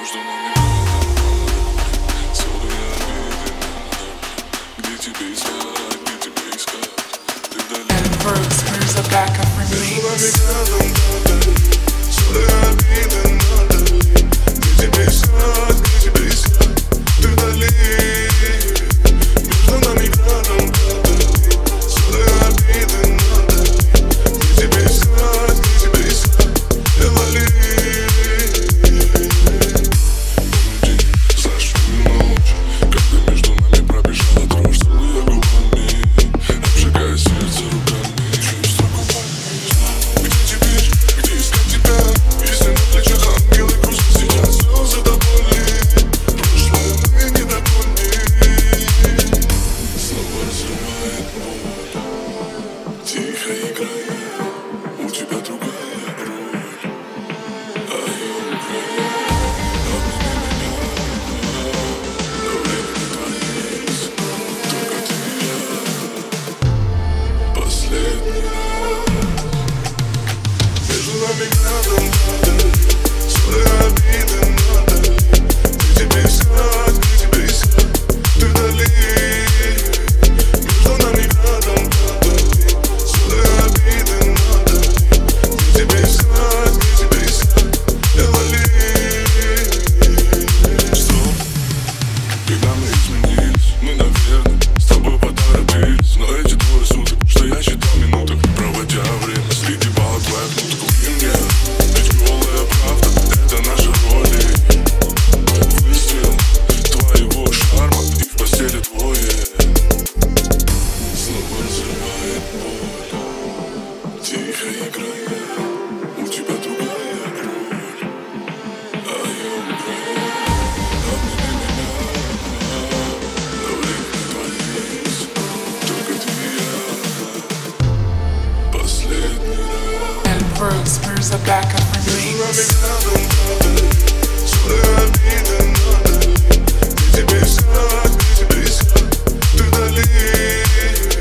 Между нами было целые обиды, где тебе искать, где тебе искать, ты вдали. And Brooks moves a backup Между нами remix. целые обиды, где тебе искать, где тебе искать, ты вдали. Между нами целые обиды, где тебе искать, ты вдали. Тихо играя, у тебя другая роль, а я украю. Обними меня, но время не творится, только ты и я. Последний раз. Между нами целые обиды, где тебе искать, ты вдали. Между нами когда мы изменились, мы, наверное, с тобой поторопились. Но эти двое суток, что я считал минуток, проводя время среди балок твоих нуток. И мне, ведь голая правда, это наша роль. Выстрел твоего шарма и в постели двое. Снова разрывает боль, тихо играя, у тебя другая роль, а я украю. And Brooks moves a backup remix. Где тебе искать, ты вдали.